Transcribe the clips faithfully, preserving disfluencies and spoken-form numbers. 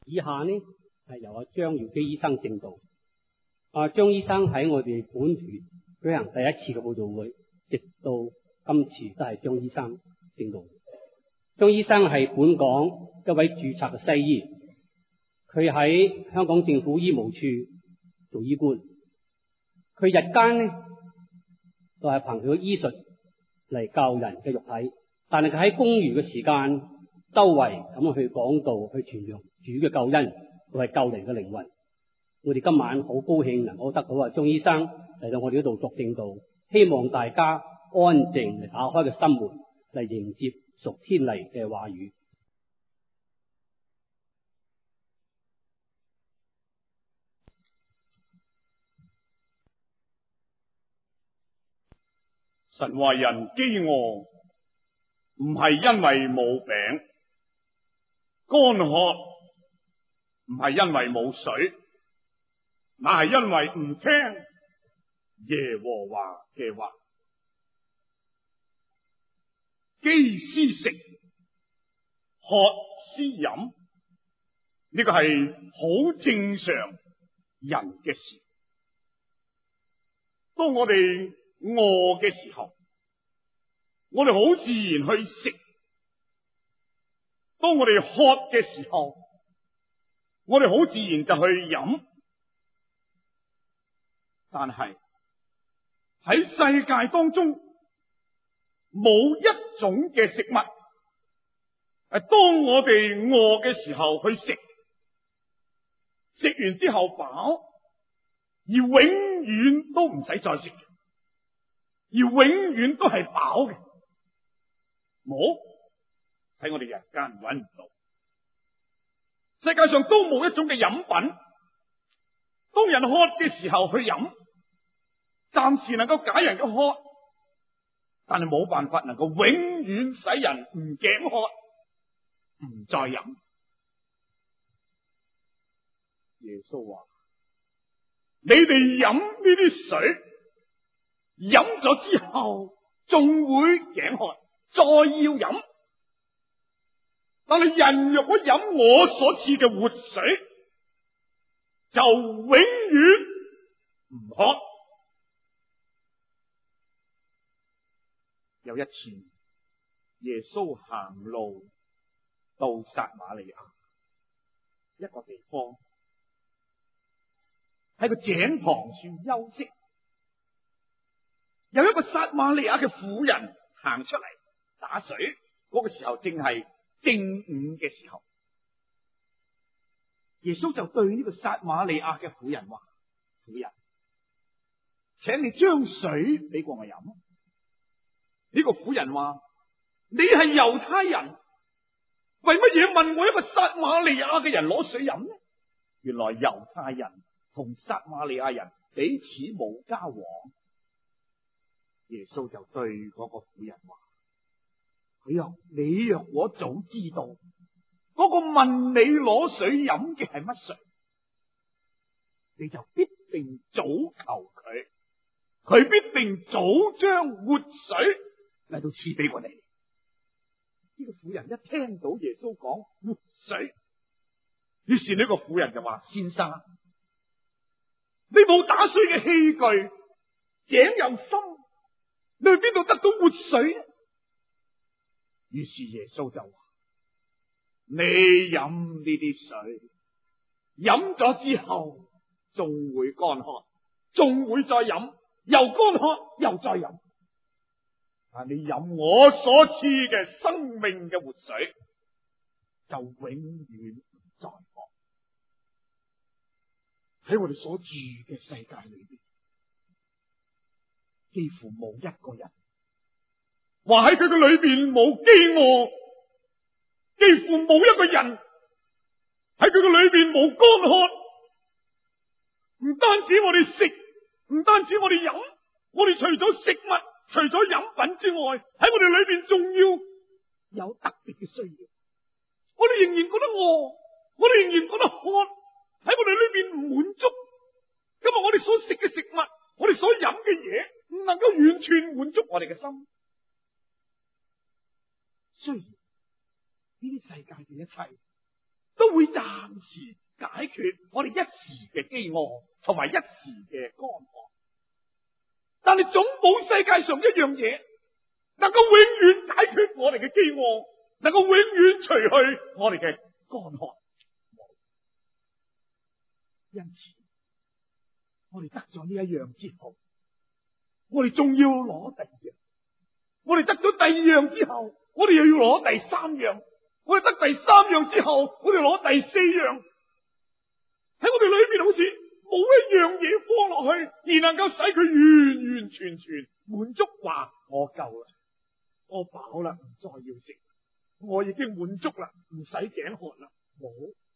以下呢係由阿張耀基醫生證道。阿張醫生喺我哋本團舉行第一次嘅佈道會，直到今次都係張醫生證道。張醫生係本港一位註冊嘅西醫，佢喺香港政府醫務處做醫官。佢日間呢就係憑佢嘅醫術嚟教人嘅肉體，但係佢喺公餘嘅時間周圍咁去講道，去傳揚主嘅救恩，為救人嘅靈魂。我哋今晚好高興能夠得到阿張醫生嚟到我哋呢度作證道，希望大家安靜嚟打開個心門嚟迎接屬天嚟嘅話語。 神話人飢餓唔係因為冇餅，乾渴唔係因為冇水，那係因為唔聽耶和華嘅話。飢思食，渴思飲，呢個係好正常人嘅事。當我哋餓嘅時候，我哋好自然去食；當我哋渴嘅時候，我哋好自然就去飲。但係喺世界當中，冇一種嘅食物係當我哋餓嘅時候去食，食完之後飽，而永遠都唔使再食，而永遠都係飽嘅。冇，喺我哋人間揾唔到，世界上都冇一種嘅飲品，當人渴嘅時候去飲，暫時能夠解人嘅渴，但係冇辦法能夠永遠使人唔頸渴，唔再飲。耶穌話：你哋飲呢啲水，飲咗之後仲會頸渴，再要飲。但係人若果飲我所賜嘅活水，就永遠唔渴。有一次，耶穌行路到撒瑪利亞一個地方，喺個井旁處休息。有一個撒瑪利亞嘅婦人行出嚟打水，嗰個時候正係正午嘅時候。耶穌就對呢個撒瑪利亞嘅婦人話：婦人，請你將水俾過我飲。呢個婦人話：你係猶太人，為乜嘢問我一個撒瑪利亞嘅人攞水飲呢？原來猶太人同撒瑪利亞人彼此冇交往。耶穌就對嗰個婦人話：哎呀，你若果早知道嗰個問你攞水飲嘅係乜水，你就必定早求佢，佢必定早將活水嚟到賜俾我哋。呢個婦人一聽到耶穌講活水，於是呢個婦人就話：先生，你冇打水嘅器具，井又深，你去邊度得到活水呢？於是耶穌就話：你飲呢啲水，飲咗之後仲會乾渴，仲會再飲，又乾渴又再飲。但你飲我所賜嘅生命嘅活水，就永遠唔再渴。喺我哋所住嘅世界裏邊，幾乎冇一個人話喺佢嘅裏邊冇飢餓，幾乎冇一個人喺佢嘅裏邊冇乾渴。唔單止我哋食，唔單止我哋飲，我哋除咗食物，除咗飲品之外，喺我哋裏邊仲要有特別嘅需要。我哋仍然覺得餓，我哋仍然覺得渴，喺我哋裏邊唔滿足。因為我哋所食嘅食物，我哋所飲嘅嘢，唔能夠完全滿足我哋嘅心。雖然呢啲世界嘅一切都會暫時解決我哋一時嘅飢餓同埋一時嘅乾渴，但係總冇世界上一樣嘢能夠永遠解決我哋嘅飢餓，能夠永遠除去我哋嘅乾渴。因此，我哋得咗呢一樣之後，我哋仲要攞第二樣。我哋得咗第二樣之後，我哋又要攞第三樣。我哋得第三樣之後，我哋攞第四樣。喺我哋裏邊好似冇一樣嘢放落去，而能夠使佢完完全全滿足。話我夠啦，我飽啦，唔再要食，我已經滿足啦，唔使頸渴啦。冇，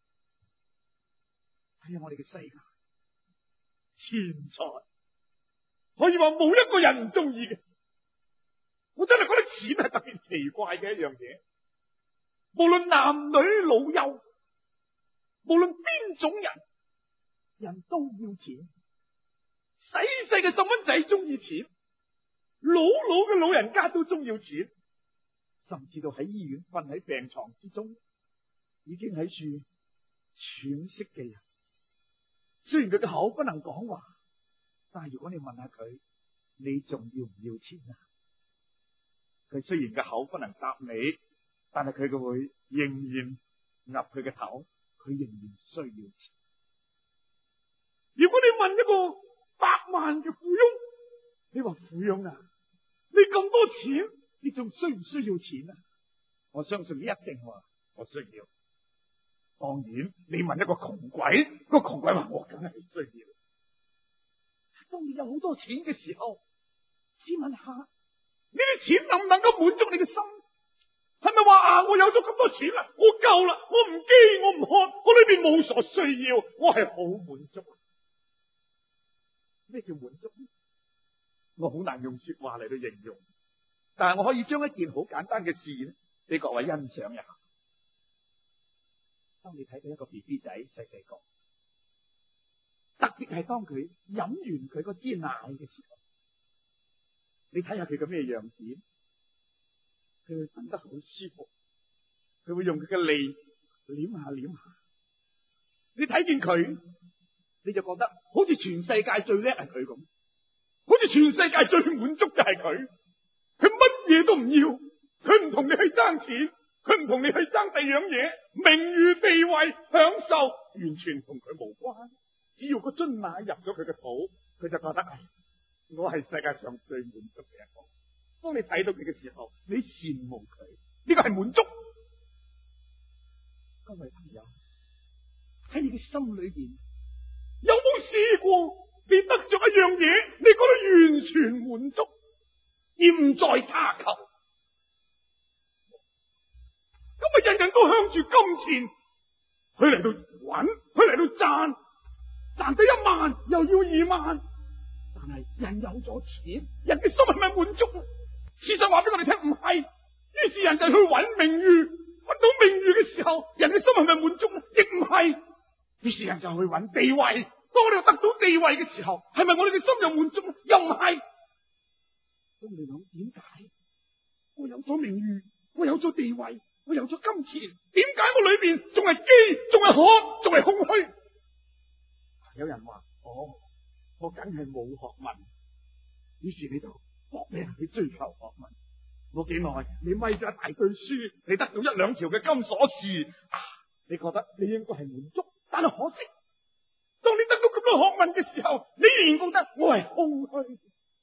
睇下我哋嘅世界，錢財可以話冇一個人唔中意嘅。我真係覺得錢係特別奇怪嘅一樣嘢。無論男女老幼，無論邊種人，人都要錢。細細嘅細蚊仔中意錢，老老嘅老人家都中意錢，甚至到喺醫院瞓喺病床之中，已經喺處喘息嘅人，雖然佢嘅口不能講話，但係如果你問下佢，你仲要唔要錢啊？佢雖然嘅口不能答你，但係佢嘅會仍然岌佢嘅頭，佢仍然需要錢。如果你問一個百萬嘅富翁，你話富翁啊，你咁多錢，你仲需唔需要錢啊？我相信你一定話我需要。當然，你問一個窮鬼，個窮鬼話我梗係需要。當你有好多錢嘅時候，試問下，呢啲錢能唔能夠滿足你嘅心？係咪話啊？我有咗咁多錢啦，我夠啦，我唔飢，我唔渴，我裏邊冇所需要，我係好滿足。咩叫滿足？我好難用說話嚟到形容，但係我可以將一件好簡單嘅事咧，俾各位欣賞一下。當你睇到一個 B B 仔細細個，特別係當佢飲完佢嗰支奶嘅時候，你睇下佢個咩樣子？佢會瞓得好舒服，佢會用佢嘅脷舐下舐下。你睇見佢，你就覺得好似全世界最叻係佢咁，好似全世界最滿足就係佢。佢乜嘢都唔要，佢唔同你去爭錢，佢唔同你去爭第二樣嘢，名譽、地位、享受，完全同佢無關。只要個樽奶入咗佢嘅肚，佢就覺得唉，我係世界上最滿足嘅一個。當你睇到佢嘅時候，你羨慕佢，呢個係滿足。各位朋友，喺你嘅心裏邊，有冇試過你得咗一樣嘢，你覺得完全滿足，而唔再差求？咁啊，人人都向住金錢去嚟到揾，去嚟到賺，賺得一萬又要二萬，但係人有咗錢，人嘅心係咪滿足啊？事實話俾我哋聽，唔係。於是人就去揾名譽，揾到名譽嘅時候，人嘅心係咪滿足咧？亦唔係。於是人就去揾地位，當我哋得到地位嘅時候，係咪我哋嘅心又滿足咧？又唔係。咁你諗，點解我有咗名譽，我有咗地位，我有咗金錢，點解我裏邊仲係飢，仲係渴，仲係空虛？有人話：哦，我梗係冇學問。於是你就搏命去追求學問，冇幾耐，你咪咗一大堆書，你得到一兩條嘅金鎖匙，啊，你覺得你應該係滿足，但係可惜，當你得到咁多學問嘅時候，你仍然覺得我係空虛。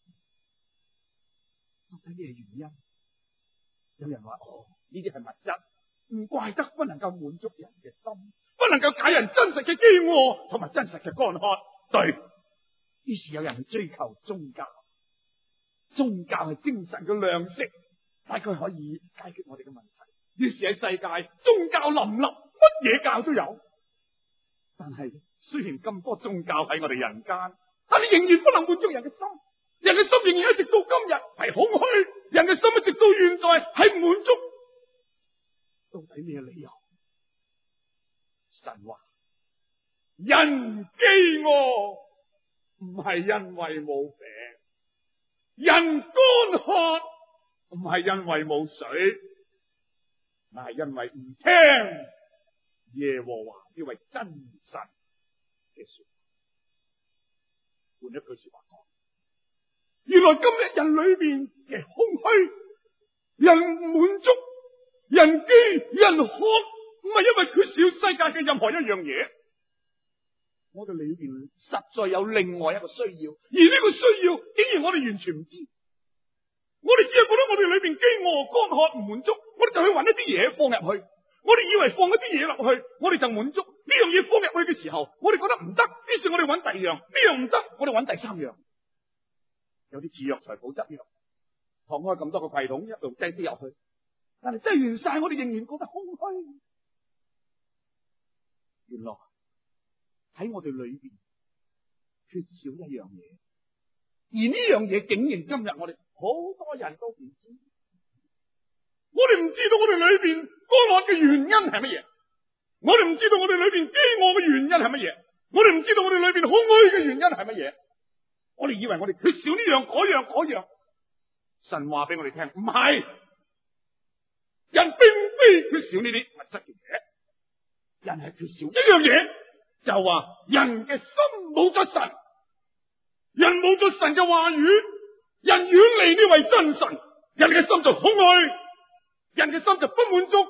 到底咩原因？有人話：哦，呢啲係物質，唔怪得不能夠滿足人嘅心，不能夠解人真實嘅飢餓同埋真實嘅乾渴。對，於是有人去追求宗教。宗教係精神嘅糧食，大概可以解決我哋嘅問題。於是喺世界，宗教林立，乜嘢教都有。但係雖然咁多宗教喺我哋人間，但係仍然不能滿足人嘅心。人嘅心仍然一直到今日係空虛，人嘅心一直到現在係唔滿足。到底咩理由？神話人飢餓唔係因為冇餅。人乾渴唔係因為冇水，乃係因為唔聽耶和華呢位真神嘅說話。換一句說話講，原來今日人裏邊嘅空虛、人滿足、人飢、人渴，唔係因為缺少世界嘅任何一樣嘢，我哋裏邊實在有另外一個需要，而呢個需要竟然我哋完全唔知。我哋只係覺得我哋裏邊飢餓、乾渴唔滿足，我哋就去揾一啲嘢放入去。我哋以為放一啲嘢落去，我哋就滿足。呢樣嘢放入去嘅時候，我哋覺得唔得，於是我哋揾第二樣，呢樣唔得，我哋揾第三樣。有啲似藥材補汁藥，放開咁多個櫃桶，一路擠啲入去，但係擠完晒，我哋仍然覺得空虛。原來喺我哋裏邊缺少一樣嘢，而呢樣嘢竟然今日我哋好多人都唔知。我哋唔知道我哋裏邊乾渴嘅原因係乜嘢，我哋唔知道我哋裏邊飢餓嘅原因係乜嘢，我哋唔知道我哋裏邊空虛嘅原因係乜嘢。我哋以為我哋缺少呢樣嗰樣嗰樣，神話俾我哋聽，唔係，人並非缺少呢啲物質嘅嘢，人係缺少一樣嘢，就話人嘅心冇咗神，人冇咗神嘅話語，人遠離呢位真神，人嘅心就空虛。人嘅心就不滿足，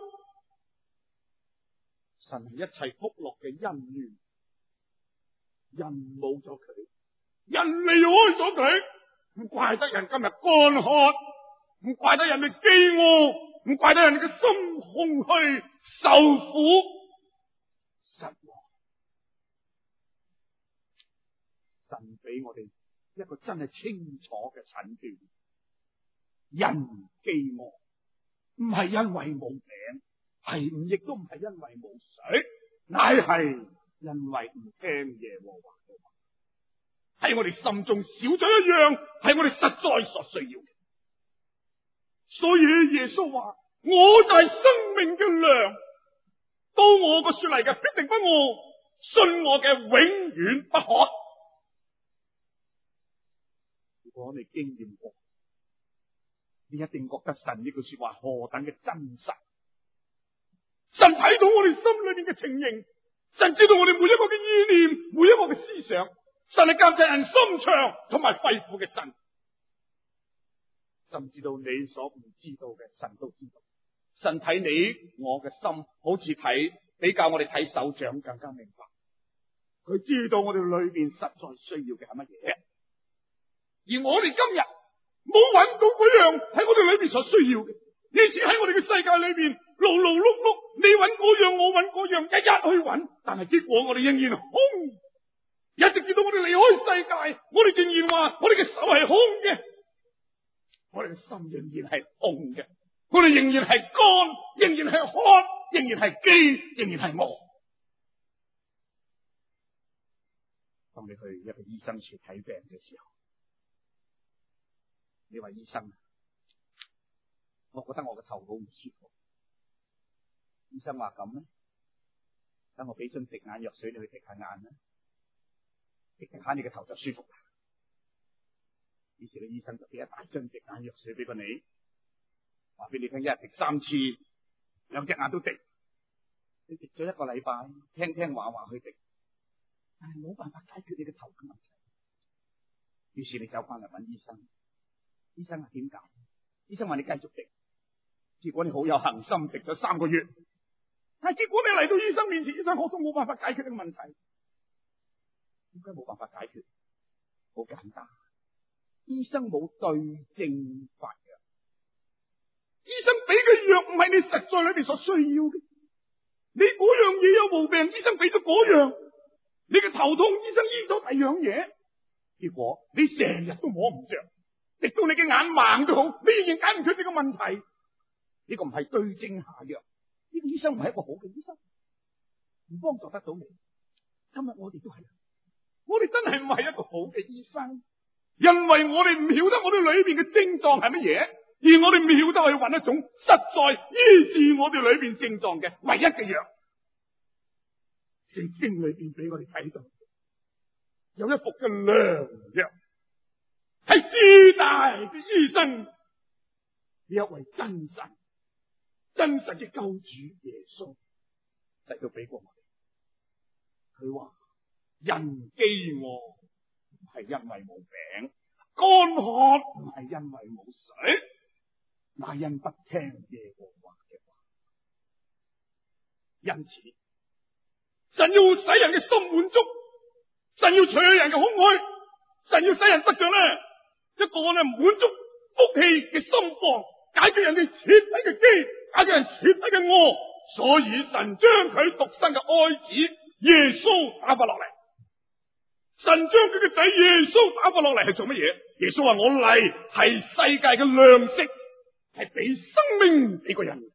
神係一切福樂嘅恩源，人冇咗佢，人離開咗佢，唔怪得人今日乾渴，唔怪得人哋飢餓，唔怪得人哋嘅心空虛受苦失望。神俾我哋一個真係清楚嘅診斷，人飢餓。唔係因為冇餅，係唔亦都唔係因為冇水，乃係因為唔聽耶和華嘅話。喺我哋心中少咗一樣，係我哋實在所需要嘅。所以耶穌話：我就係生命嘅糧，到我個說嚟嘅必定不餓，信我嘅永遠不渴。如果你經驗過，你一定覺得神呢句說話何等嘅真實。神睇到我哋心裏面嘅情形，神知道我哋每一個嘅意念，每一個嘅思想。神係監察人心腸同埋肺腑嘅神，甚至到你所唔知道嘅，神都知道。神睇你我嘅心，好似睇比較我哋睇手掌更加明白。佢知道我哋裏邊實在需要嘅係乜嘢，而我哋今日冇揾到嗰樣喺我哋裏邊所需要嘅，於是喺我哋嘅世界裏邊勞勞碌碌，你揾嗰樣我揾嗰樣，日日去揾，但係結果我哋仍然空，一直至到我哋離開世界，我哋仍然話我哋嘅手係空嘅，我哋嘅心仍然係空嘅，我哋仍然係乾，仍然係渴，仍然係飢，仍然係餓。當你去一個醫生處睇病嘅時候，你話醫生，我覺得我個頭好唔舒服。醫生話咁咧，等我俾樽滴眼藥水你去滴下眼啦，滴滴下你個頭就舒服啦。於是咧，醫生就俾一大樽滴眼藥水俾過你，話俾你聽，一日滴三次，兩隻眼都滴。你滴咗一個禮拜，聽聽話話去滴，但係冇辦法解決你嘅頭嘅問題。於是你走翻嚟揾醫生。醫生話點解？醫生話你繼續滴，結果你好有恒心，滴咗三個月，但係結果你嚟到醫生面前，醫生我都冇辦法解決呢個問題。點解冇辦法解決？好簡單，醫生冇對症發藥。醫生俾嘅藥唔係你實在裏邊所需要嘅。你嗰樣嘢有毛病，醫生俾咗嗰樣；你嘅頭痛，醫生醫咗第二樣嘢。結果你成日都摸唔着。直到你嘅眼盲都好，你仍然解唔決呢個問題。呢個唔係對症下藥，呢個醫生唔係一個好嘅醫生，唔幫助得到你。今日我哋都係，我哋真係唔係一個好嘅醫生，因為我哋唔曉得我哋裏邊嘅症狀係乜嘢，而我哋唔曉得去揾一種實在醫治我哋裏邊症狀嘅唯一嘅藥。聖經裏邊俾我哋睇到有一服嘅良藥，係至大嘅醫生，呢一位真神，真實嘅救主耶穌， 嚟到俾過我哋。佢話人飢餓唔係因為冇餅，乾渴唔係因為冇水，乃因不聽耶和華嘅話。因此，神要使人嘅心滿足，神要除去人嘅空虛，神要使人得着呢一個呢滿足福氣嘅心房，解決人哋徹底嘅飢，解決人徹底嘅餓。所以神將佢獨生嘅愛子耶穌打發落嚟。神將佢嘅仔耶穌打發落嚟係做乜嘢？耶穌話我嚟係世界嘅糧食，係俾生命俾個人。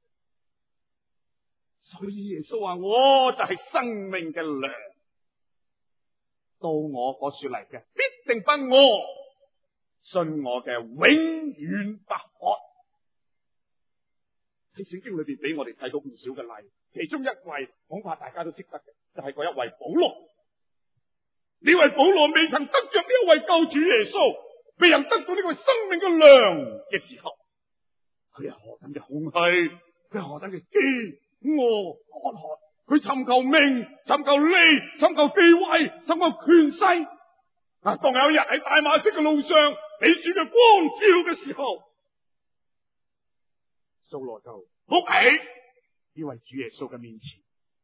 所以耶穌話我就係生命嘅糧，到我嗰處嚟嘅必定不餓，信我嘅永遠不渴。喺聖經裏邊俾我哋睇到唔少嘅例，其中一位恐怕大家都識得嘅，就係、是、嗰一位保羅。呢位保羅未曾得着呢一位救主耶穌，未曾得到呢個生命嘅糧嘅時候，佢係何等嘅空虛，佢係何等嘅飢餓乾渴，佢尋求名，尋求利，尋求地位，尋求權勢。啊，當有一日喺大馬色嘅路上俾主嘅光照嘅時候，掃羅就仆喺呢位主耶穌嘅面前。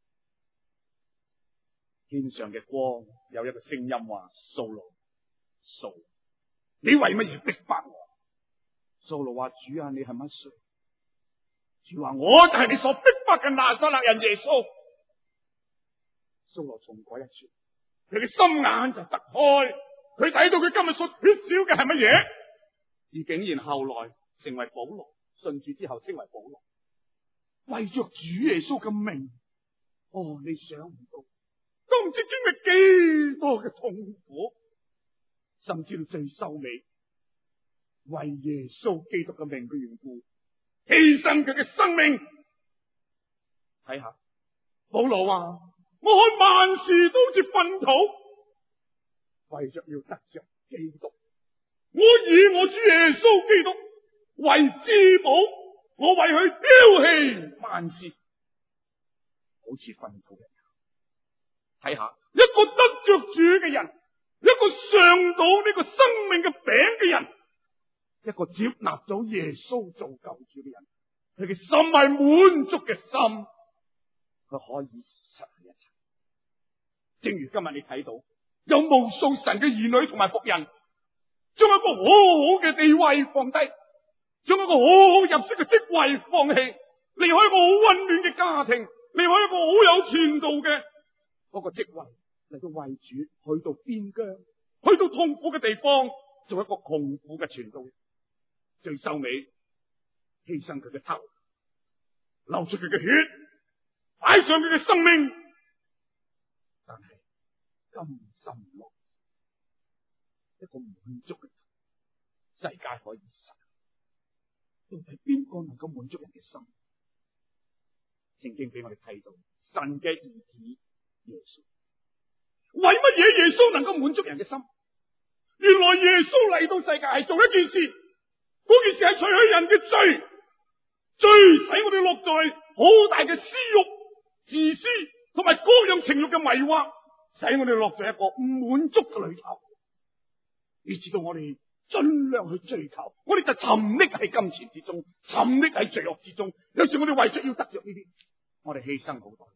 天上嘅光有一個聲音話：掃羅，掃羅，你為乜嘢逼迫我？掃羅話：主啊，你係乜誰？主話：我就係你所逼迫嘅拿撒勒人耶穌。掃羅從嗰一處，佢嘅心眼就突開，佢睇到佢今日所缺少嘅係乜嘢？而竟然後來成為保羅，信主之後稱為保羅，為着主耶穌嘅名。哦，你想唔到，都唔知經歷幾多嘅痛苦，甚至到最收尾，為耶穌基督嘅名嘅緣故，犧牲佢嘅生命。睇下保羅話：我看萬事都好似糞土，為着要得着基督，我以我主耶穌基督為至寶，我為佢丟棄萬事，好似糞土一樣。睇下一個得着主嘅人，一個嘗到呢個生命嘅餅嘅人，一個接納咗耶穌做救主嘅人，佢嘅心係滿足嘅心，佢可以實現一切。正如今日你睇到有無數神嘅兒女同埋僕人，將一個好好嘅地位放低，將一個好好入息嘅職位放棄，離開一個好溫暖嘅家庭，離開一個好有前途嘅嗰個職位，嚟到為主去到邊疆，去到痛苦嘅地方，做一個窮苦嘅傳道人，最收尾犧牲佢嘅頭，流出佢嘅血，擺上佢嘅生命，但係甘心樂一個滿足嘅世界可以實，到底邊個能夠滿足人嘅心？聖經俾我哋睇到神嘅兒子耶穌，為乜嘢耶穌能夠滿足人嘅心？原來耶穌嚟到世界係做一件事，嗰件事係除去人嘅罪，罪使我哋落在好大嘅私欲、自私同埋各樣情欲嘅迷惑，使我哋落在一個唔滿足嘅裏頭，以至到我哋盡量去追求，我哋就沉溺喺金錢之中，沉溺喺罪惡之中。有時我哋為咗要得着呢啲，我哋犧牲好多。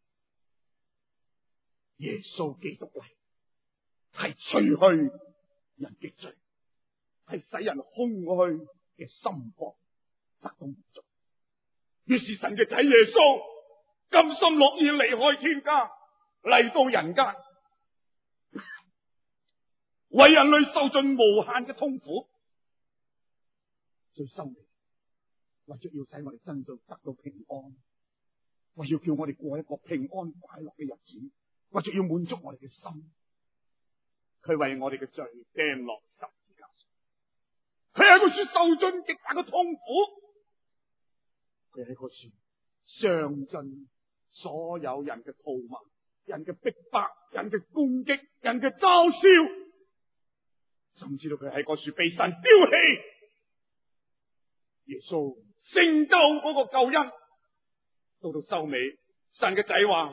耶穌基督嚟係除去人嘅罪，係使人空虛嘅心房得到滿足。於是神嘅仔耶穌甘心樂意離開天家嚟到人間，為人類受盡無限嘅痛苦，最深嘅為咗要使我哋真正得到平安，為要叫我哋過一個平安快樂嘅日子，為咗要滿足我哋嘅心，佢為我哋嘅罪釘落十字架上，佢喺個處受盡極大嘅痛苦，佢喺個處嘗盡所有人嘅吐罵、人嘅逼迫、人嘅攻擊、人嘅嘲笑，甚至到佢喺個處被神丟棄。耶穌成就嗰個救恩，到到收尾，神嘅仔話：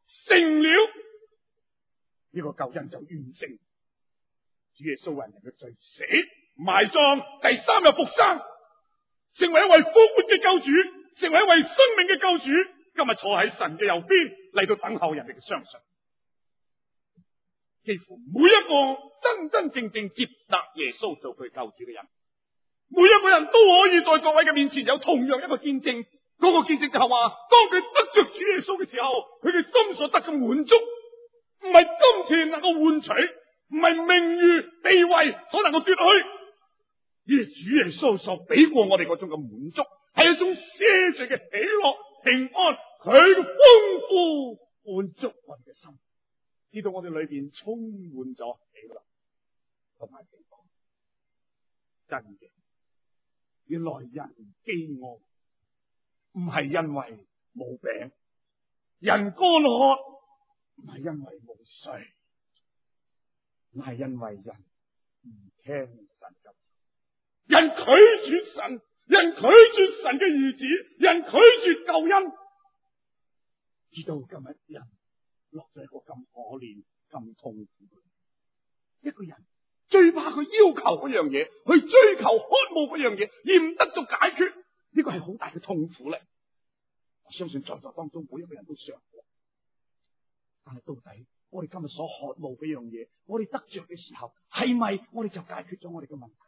成了，呢個救恩就完成。主耶穌為人嘅罪死埋葬，第三日復生，成為一位復活嘅救主，成為一位生命嘅救主。今日坐喺神嘅右邊，嚟到等候人哋嘅相信。幾乎每一個真真正正接納耶穌做佢救主嘅人，每一個人都可以在各位嘅面前有同樣一個見證。嗰個見證就係話，當佢得着主耶穌嘅時候，佢嘅心所得嘅滿足，唔係金錢能夠換取，唔係名譽地位所能夠奪去，而係主耶穌所俾過我哋嗰種嘅滿足，係一種奢侈嘅喜樂平安，佢嘅豐富滿足我哋嘅心，知道我哋裏邊充滿咗喜樂同埋平安。真嘅，原來人飢餓唔係因為冇餅，人乾渴唔係因為冇水，唔係因為人唔聽神嘅，人拒絕神，人拒絕神嘅兒子，人拒絕救恩，直到今日人落咗一個咁可憐、咁痛苦嘅一個人，最怕佢要求嗰樣嘢，去追求渴慕嗰樣嘢，而唔得到解決，呢個係好大嘅痛苦嚟。我相信在座當中每一個人都嘗過，但係到底我哋今日所渴慕嗰樣嘢，我哋得着嘅時候，係咪我哋就解決咗我哋嘅問題？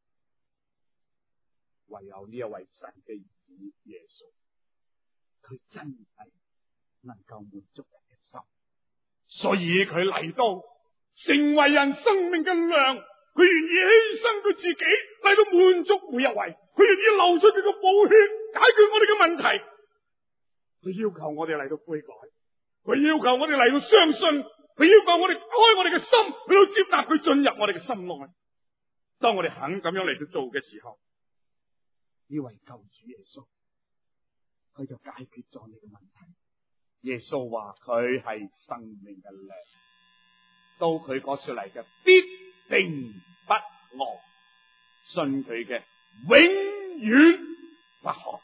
唯有呢一位神嘅兒子耶穌，佢真係能夠滿足人嘅心，所以佢嚟到成為人生命嘅糧，佢願意犧牲佢自己嚟到滿足每一位，佢願意流出佢嘅寶血解決我哋嘅問題，佢要求我哋嚟到悔改，佢要求我哋嚟到相信，佢要求我哋開我哋嘅心去到接納佢進入我哋嘅心內。當我哋肯咁樣嚟到做嘅時候，呢位救主耶穌，佢就解決咗你嘅問題。耶穌話佢係生命嘅糧，到佢講出嚟嘅必定不餓，信佢嘅永遠不渴。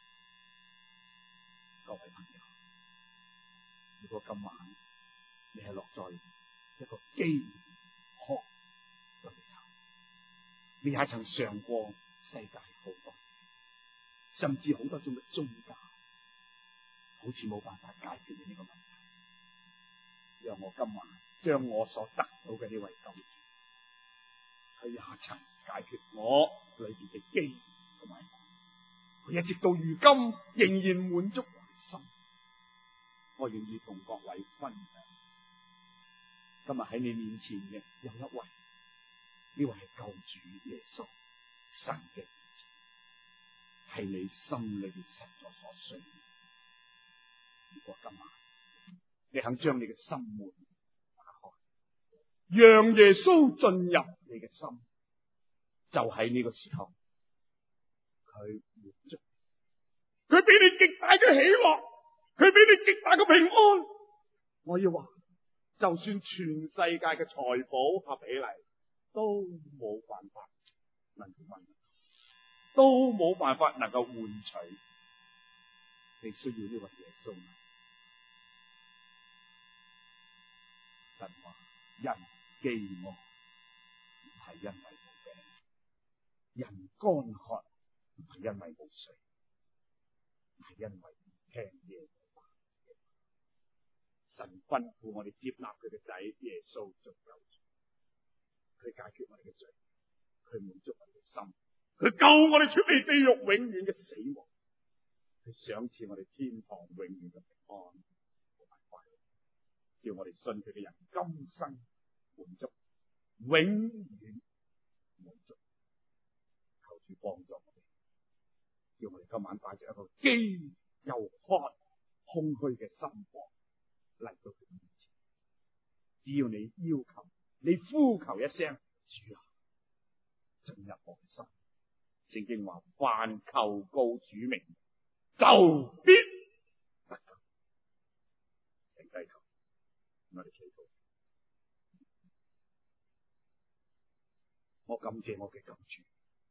各位朋友，如果今晚你係落在一個飢渴嘅時候，你也曾嘗過世界好多，甚至好多種嘅宗教，好似冇辦法解決你呢個問題。讓我今晚將我所得到嘅呢位救主，佢也曾解決我裏邊嘅飢同埋渴，佢一直到如今仍然滿足我嘅心。我願意同各位分享，今日喺你面前嘅有一位，呢位係救主耶穌，神嘅兒子，係你心裏邊實在所需要。如果今晚你肯將你嘅心門打開，讓耶穌進入你嘅心，就喺呢個時候，佢滿足，佢俾你極大嘅喜樂，佢俾你極大嘅平安。我要話，就算全世界嘅財寶合起嚟，都冇辦法能夠換，都冇辦法能夠換取你需要呢位耶穌。神話人飢餓唔係因為冇餅，人乾渴唔係因為冇水，係因為唔聽耶和華嘅話。神吩咐我哋接納佢嘅仔耶穌做救主，佢解決我哋嘅罪，佢滿足我哋嘅心，佢救我哋出離地獄永遠嘅死亡，佢賞賜我哋天堂永遠嘅平安同埋快樂，叫我哋信佢嘅人今生滿足，永遠滿足。求主幫助我哋，叫我哋今晚帶着一個飢又渴空虛嘅心房嚟到佢面前。只要你要求，你呼求一聲主啊，進入我嘅心。聖經話凡求告主名，就必得救。請低頭，我哋祈禱。我感謝我嘅救主，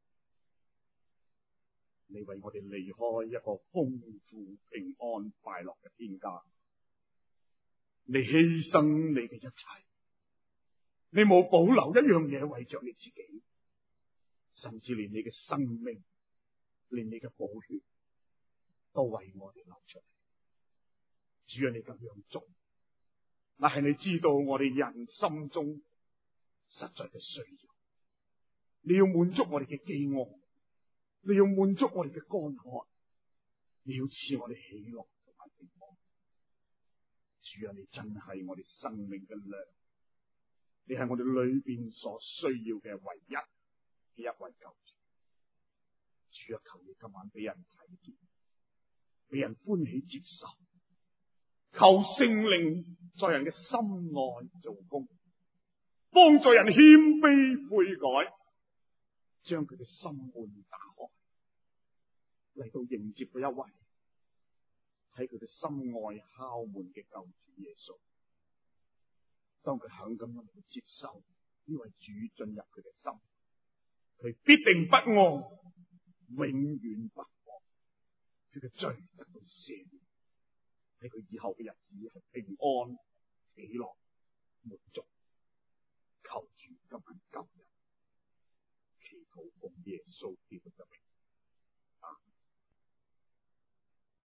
你為我哋離開一個豐富平安快樂嘅天家， 你犧牲你嘅一切，你冇保留一樣嘢為着你自己，甚至連你嘅生命，連你嘅寶血都為我哋流出嚟。主啊，你咁樣做，但係你知道我哋人心中實在嘅需要，你要滿足我哋嘅飢餓，你要滿足我哋嘅乾渴，你要賜我哋喜樂同埋平安。主啊，你真係我哋生命嘅糧，你係我哋裏邊所需要嘅唯一嘅一位救主。主啊，求你今晚俾人睇見，俾人歡喜接受，求聖靈在人嘅心內做工，幫助人謙卑悔改，將佢嘅心門打開，嚟到迎接嗰一位喺佢嘅心外敲門嘅救主耶穌。當佢肯咁樣去接受呢位主進入佢嘅心，佢必定不安，永遠不忘，佢嘅罪得到赦免，喺佢以後嘅日子係平安、喜樂、滿足。求主今晚救人，祈禱奉耶穌基督。